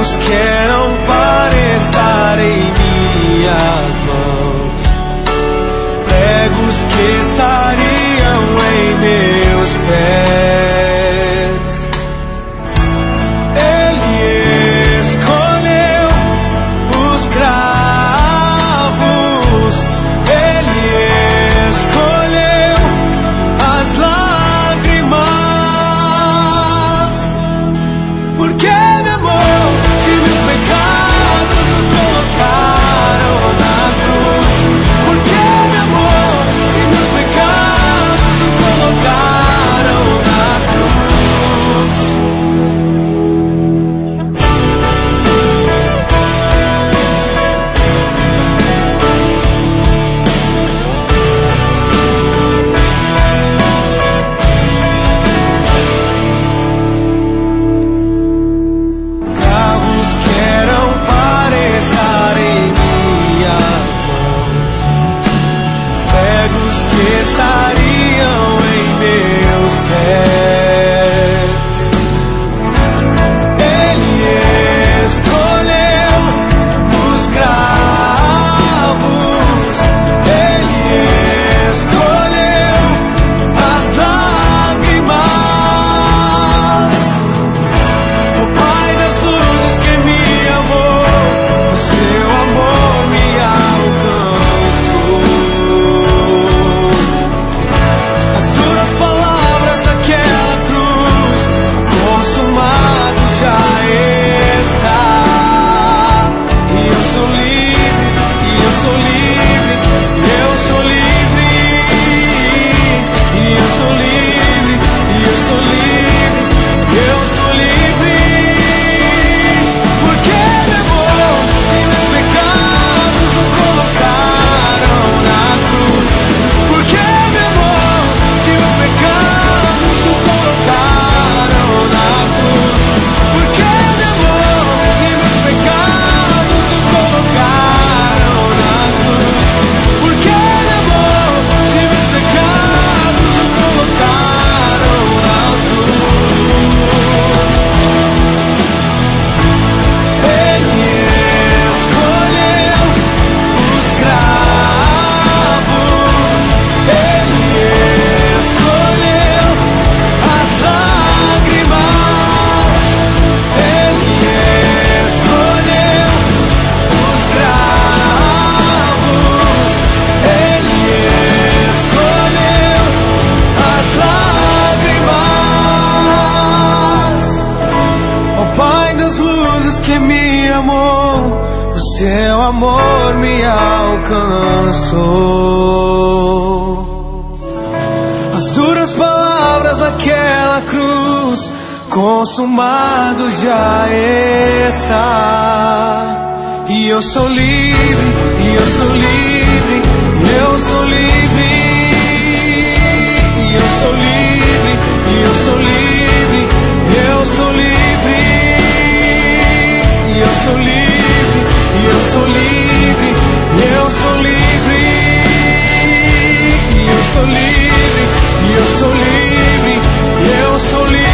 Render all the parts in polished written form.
que eram para estar em minhas mãos, pregos que estariam em meus pés. Ele escolheu os cravos, ele escolheu as lágrimas, porque me amou, se meus pecados o colocaram na cruz. Porque me amou, se meus pecados o colocaram na cruz. Carros que eram para estar em minhas mãos, pregos que estariam em meus pés. Ele escolheu os cravos, ele escolheu as lágrimas. O Pai das luzes que me amou, o seu amor me alcançou. As duras palavras daquela cruz, consumado já está. E eu sou livre, e eu sou livre, e eu sou livre, e eu sou livre, e eu sou livre, e eu sou livre. Porque me amou, se meus pecados o colocaram na cruz. Porque me amou, se meus pecados o colocaram na cruz. Porque me amou, se meus pecados o colocaram na cruz. Porque me amou, se meus pecados o colocaram na cruz. Ele escolheu os cravos, ele escolheu as lágrimas, ele escolheu os cravos, ele escolheu as lágrimas. Ó Pai das luzes que me amou, o seu amor me alcançou. As duras palavras daquela cruz, consumado já está. E eu sou livre, e eu sou livre, e eu sou livre, e eu sou livre, e eu sou livre, e eu sou livre, e eu sou livre, e eu sou livre, e eu sou livre, e eu sou livre, e eu sou livre, e eu sou livre.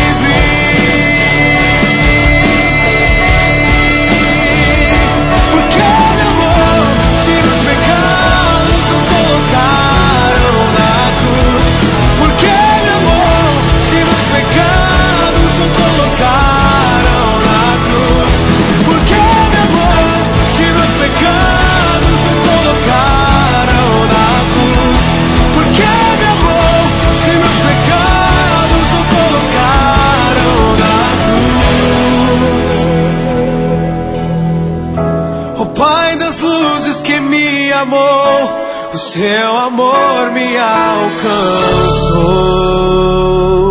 Porque me amou, se meus pecados o colocaram na cruz. Porque me amou, se meus pecados o colocaram na cruz. Porque me amou, se meus pecados o colocaram na cruz. Porque me amou, se meus pecados o colocaram na cruz. O Pai das luzes que me amou, o seu amor me alcançou.